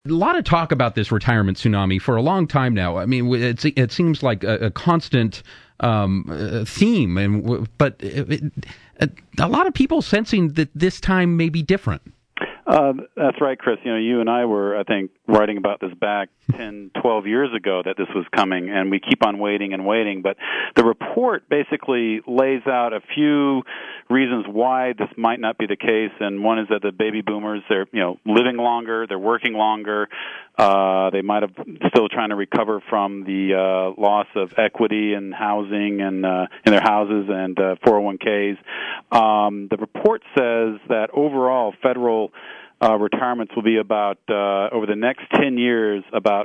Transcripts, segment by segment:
A lot of talk about this retirement tsunami for a long time now. I mean, it seems like a constant theme, but a lot of people sensing that this time may be different. That's right, Chris. You and I were, I think, writing about this back 10, 12 years ago that this was coming, and we keep on waiting and waiting. But the report basically lays out a few reasons why this might not be the case, and one is that the baby boomers, they're living longer, they're working longer, they might have still trying to recover from the loss of equity and housing and in their houses and 401ks. The report says that overall federal retirements will be about over the next 10 years about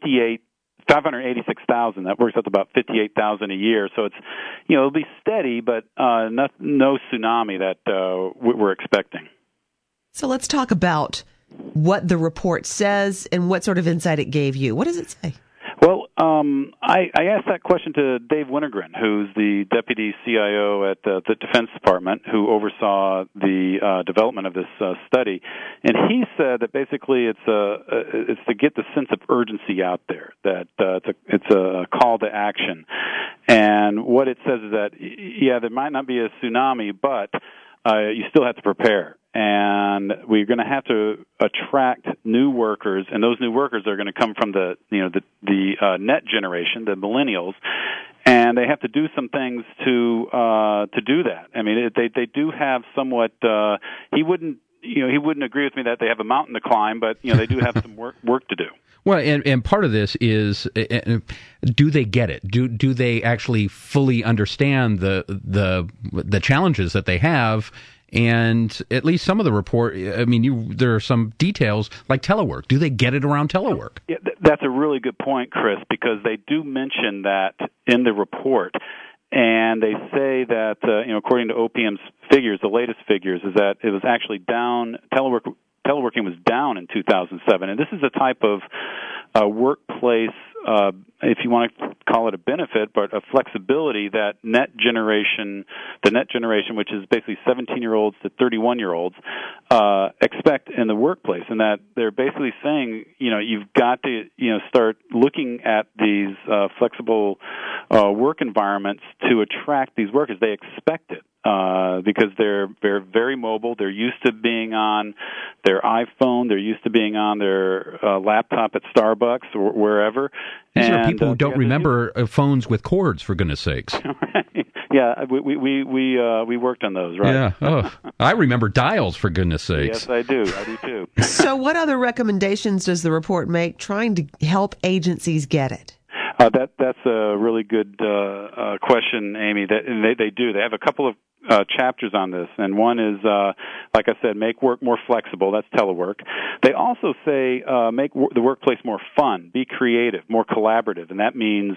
586,000. That works out to about 58,000 a year. So it's it'll be steady, but no tsunami that we're expecting. So let's talk about what the report says and what sort of insight it gave you. What does it say? Well, I asked that question to Dave Wintergren, who's the deputy CIO at the Defense Department, who oversaw the development of this study, and he said that basically it's to get the sense of urgency out there, that it's a call to action, and what it says is that there might not be a tsunami, but you still have to prepare. And we're going to have to attract new workers, and those new workers are going to come from the net generation, the millennials, and they have to do some things to do that. I mean, they do have somewhat. He wouldn't agree with me that they have a mountain to climb, but they do have some work to do. Well, and part of this is, do they get it? Do they actually fully understand the challenges that they have? And at least some of the report, I mean, there are some details like telework. Do they get it around telework? Yeah, that's a really good point, Chris, because they do mention that in the report. And they say that, according to OPM's figures, the latest figures, is that it was actually down, teleworking was down in 2007. And this is a type of workplace, if you want to call it a benefit, but a flexibility that the net generation, which is basically 17-year-olds to 31-year-olds, expect in the workplace. And that they're basically saying, you've got to, start looking at these flexible work environments to attract these workers. They expect it. Because they're very mobile. They're used to being on their iPhone. They're used to being on their laptop at Starbucks or wherever. These are people who don't remember phones with cords, for goodness sakes. Yeah, we worked on those, right? Yeah. Oh, I remember dials, for goodness sakes. Yes, I do too. So what other recommendations does the report make trying to help agencies get it? That's a really good question, Amy. They do. They have a couple of chapters on this, and one is, like I said, make work more flexible. That's telework. They also say make the workplace more fun, be creative, more collaborative, and that means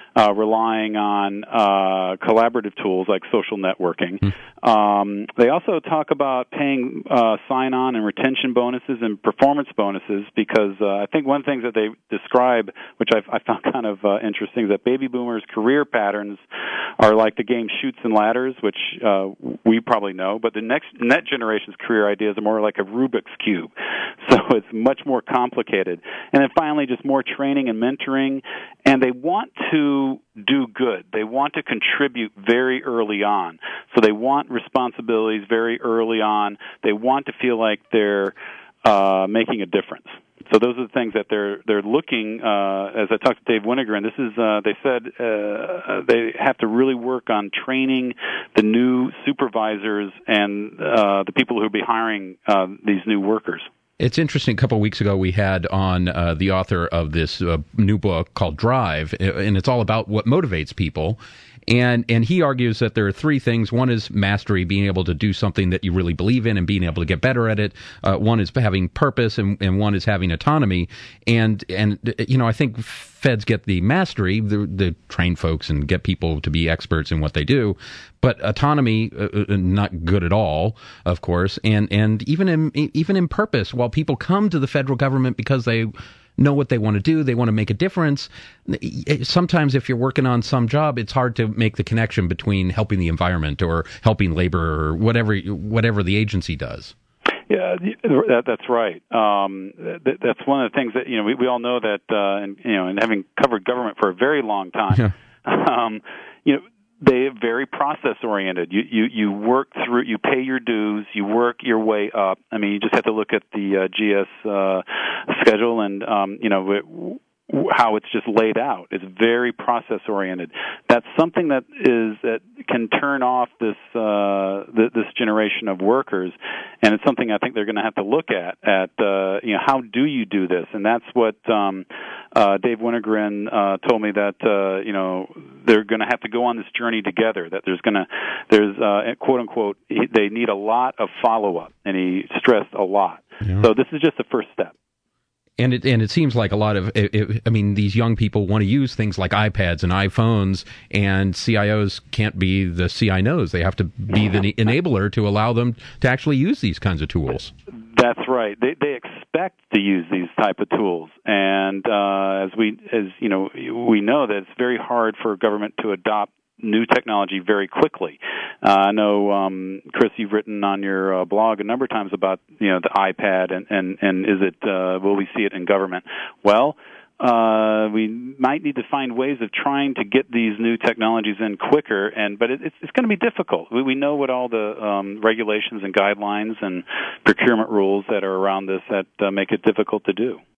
relying on collaborative tools like social networking. They also talk about paying sign-on and retention bonuses and performance bonuses because I think one thing that they describe, which I found kind of interesting, is that baby boomers' career patterns are like the game Chutes and Ladders, which we probably know, but the next generation's career ideas are more like a Rubik's Cube. So it's much more complicated. And then finally, just more training and mentoring, and they want to do good. They want to contribute very early on. So they want responsibilities very early on. They want to feel like they're making a difference. So those are the things that they're looking. As I talked to Dave Wintergren, this is they said they have to really work on training the new supervisors and the people who will be hiring these new workers. It's interesting. A couple of weeks ago, we had on the author of this new book called Drive, and it's all about what motivates people. And he argues that there are three things. One is mastery, being able to do something that you really believe in and being able to get better at it. One is having purpose, and one is having autonomy. And I think feds get the mastery, the train folks and get people to be experts in what they do. But autonomy, not good at all, of course. And even in purpose, while people come to the federal government because they know what they want to do, they want to make a difference. Sometimes if you're working on some job, it's hard to make the connection between helping the environment or helping labor or whatever the agency does. That's right. That's one of the things that we all know that, and having covered government for a very long time, they're very process oriented. You work through, you pay your dues, you work your way up. I mean, you just have to look at the GS schedule and how it's just laid out. It's very process oriented. That's something that can turn off this generation of workers, and it's something I think they're going to have to look at how do you do this? And that's what Dave Wintergren told me, that they're going to have to go on this journey together. That there's quote unquote, they need a lot of follow up, and he stressed a lot. Yeah. So this is just the first step. And it seems like a lot of, these young people want to use things like iPads and iPhones, and CIOs can't be the CINOs. They have to be the enabler to allow them to actually use these kinds of tools. That's right. They expect to use these type of tools, and as we know that it's very hard for government to adopt new technology very quickly. I know, Chris, you've written on your blog a number of times about the iPad and is it will we see it in government? Well, we might need to find ways of trying to get these new technologies in quicker, but it's going to be difficult. We know what all the regulations and guidelines and procurement rules that are around this that make it difficult to do.